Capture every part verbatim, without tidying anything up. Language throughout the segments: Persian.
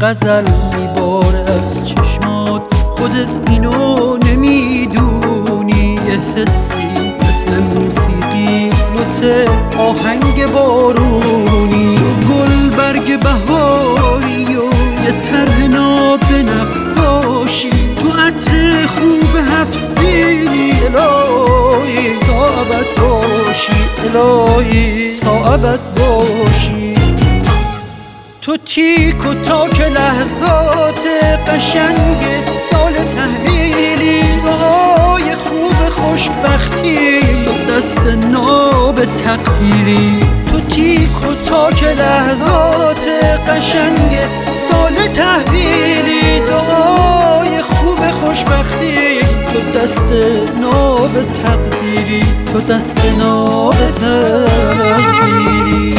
غزل میباره از چشمات، خودت اینو نمیدونی. یه حسی مثل موسیقی، نوت آهنگ بارونی، و گل برگ بهاری و یه طرح ناب نقاشی، تو عطر خوب هفسینی. الهی تا ابد باشی، الهی تا ابد باشی. تو تیک و تاک لحظات قشنگ سال تحویلی، دعای خوب خوشبختی، دست ناب تقدیری. تو تیک و تاک لحظات قشنگ سال تحویلی، دعای خوب خوشبختی، تو دست ناب تقدیری، تو دست ناب تقدیری.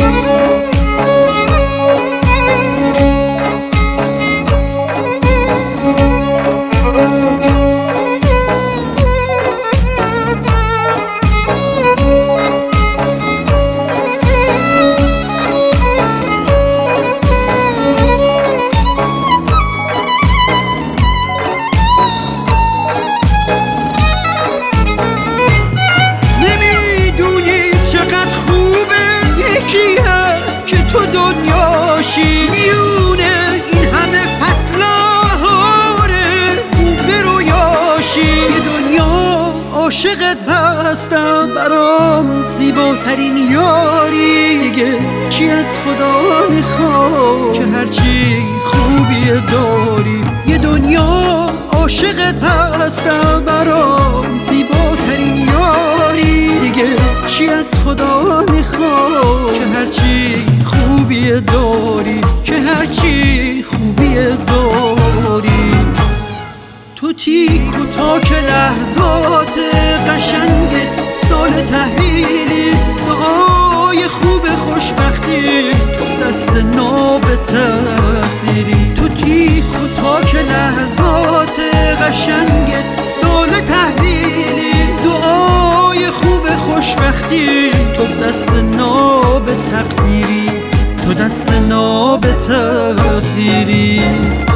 میونه این همه فصلاره خوب رویاشی. یه دنیا عاشقت هستم، برام زیباترین یاری. دیگه چی از خدا میخوام که هرچی خوبی داری. یه دنیا عاشقت هستم، برام زیباترین یاری. دیگه چی از خدا میخوام که هرچی خوبی داری، که هرچی خوبی داری. تو تیک و تاک لحظات قشنگ سال تحویلی، دعای خوب خوشبختی، تو دست ناب تقدیری. تو تیک و تاک لحظات قشنگ سال تحویلی، دعای خوب خوشبختی، تو دست ناب تقدیری، تو دست ناب تقدیری.